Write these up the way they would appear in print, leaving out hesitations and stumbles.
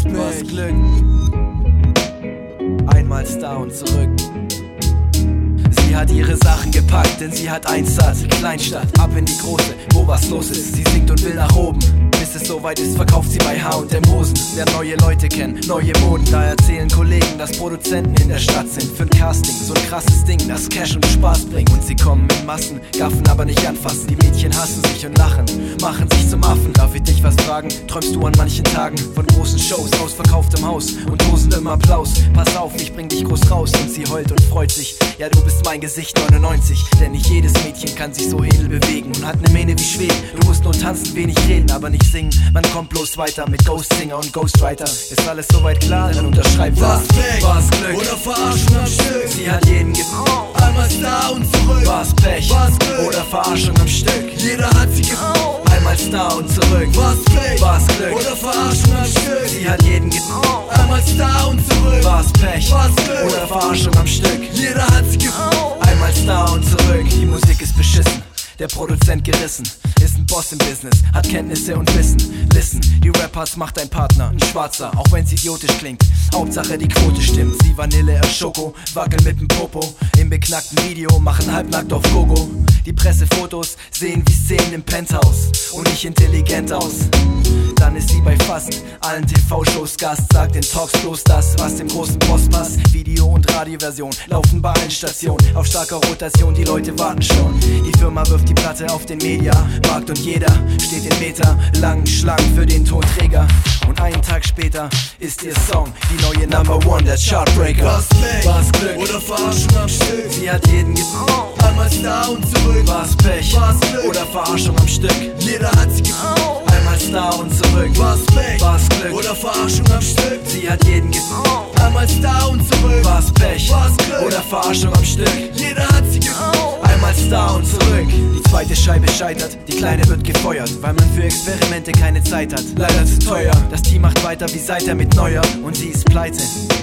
Was Glück. Einmal Star und zurück. Sie hat ihre Sachen gepackt, denn sie hat eins satt. Kleinstadt, ab in die große, wo was los ist. Sie singt und will nach oben. Bis es soweit ist, verkauft sie bei H&M Hosen. Lernt neue Leute kennen, neue Moden. Da erzählen Kollegen, dass Produzenten in der Stadt sind. Für'n Casting, so ein krasses Ding, das Cash und Spaß bringt. Und sie kommen in Massen, gaffen aber nicht anfassen. Die Mädchen hassen sich und lachen, machen sich zum Affen. Darf ich dich was fragen? Träumst du an manchen Tagen von großen Shows, ausverkauftem Haus und tosendem Applaus? Pass auf, ich bring dich groß raus. Und sie heult und freut sich. Ja, du bist mein Gesicht 99. Denn nicht jedes Mädchen kann sich so edel bewegen und hat ne Mähne wie Schweden. Du musst nur tanzen, wenig reden, aber nicht singen. Man kommt bloß weiter mit Ghost-Singer und Ghostwriter. Ist alles soweit klar, dann unterschreib was. Pech, was Glück oder Verarschung am Stück. Sie hat jeden einmal Star und zurück. Was Pech, was Glück oder Verarschung am Stück. Jeder hat sie einmal Star und zurück. Was Pech, was Glück oder Verarschung am Stück. Sie hat jeden einmal Star und zurück. Was Pech, was Glück oder Verarschung am Stück. Jeder hat sie einmal Star und zurück. Die Musik ist beschissen, der Produzent gerissen. Ist ein Boss im Business, hat Kenntnisse und Wissen. Listen, die Rap-Parts macht ein Partner, ein Schwarzer, auch wenn's idiotisch klingt. Hauptsache die Quote stimmt. Sie Vanille, er Schoko, wackeln mit dem Popo. Im beknackten Video, machen halbnackt auf Gogo. Die Pressefotos sehen wie Szenen im Penthouse und nicht intelligent aus. Dann ist sie bei fast allen TV-Shows Gast. Sagt in Talks bloß das, was dem großen Boss passt. Video- und Radioversion laufen bei allen Stationen auf starker Rotation, die Leute warten schon. Die Firma wirft die Platte auf den Mediamarkt und jeder steht in Meter langen Schlangen für den Tonträger. Und einen Tag später ist ihr Song die neue Number One, der Chartbreaker. Was Pech, was Glück oder Verarschung am Stück. Sie hat jeden einmal Star und zurück. Was Pech, was Glück oder Verarschung am Stück. Jeder hat sie einmal Star und zurück. Was Pech, was Glück oder Verarschung am Stück. Sie hat jeden einmal Star und zurück. Was Pech, was Glück oder Verarschung am Stück. Jeder hat sie einmal Star und zurück. Die zweite Scheibe scheitert, die Kleine wird gefeuert, weil man für Experimente keine Zeit hat. Leider zu teuer. Das Team macht weiter wie seither mit Neuer und sie ist pleite.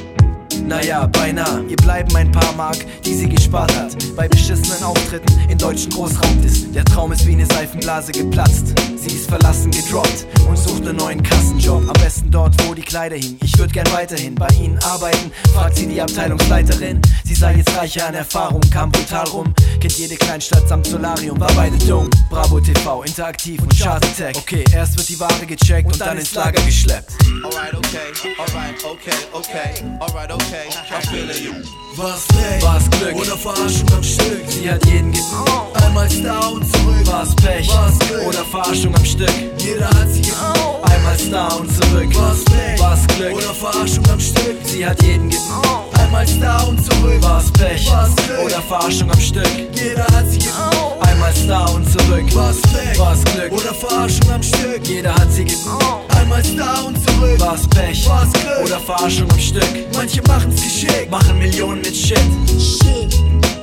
Naja, beinahe, ihr bleiben ein paar Mark, die sie gespart hat. Bei beschissenen Auftritten in deutschen Großraumdiss. Der Traum ist wie eine Seifenblase geplatzt. Sie ist verlassen gedroppt und sucht einen neuen Kassenjob. Am besten dort, wo die Kleider hingen. Ich würd gern weiterhin bei ihnen arbeiten, fragt sie die Abteilungsleiterin. Sie sei jetzt reicher an Erfahrung, kam brutal rum. Kennt jede Kleinstadt samt Solarium, war beide dumm. Bravo TV, interaktiv und Chart-Attack. Okay, erst wird die Ware gecheckt und dann ins Lager geschleppt. Alright, okay, alright, okay, alright, okay. I'm feeling you. Was Pech, was Glück oder Verarschung am Stück. Sie hat jeden einmal Star und zurück. Was Pech, was Glück oder Verarschung am Stück. Jeder hat sie einmal Star und zurück. Was Pech, was Glück oder Verarschung am Stück. Sie hat jeden einmal Star und zurück. Was Pech, was Glück oder Verarschung am Stück. Jeder hat sie einmal Star und zurück. Was Pech, was Glück oder Verarschung am Stück. Jeder hat sie einmal Star und zurück. Was Pech, was Glück oder Verarschung am Stück. Manche machen's geschickt, machen Millionen mit Shit.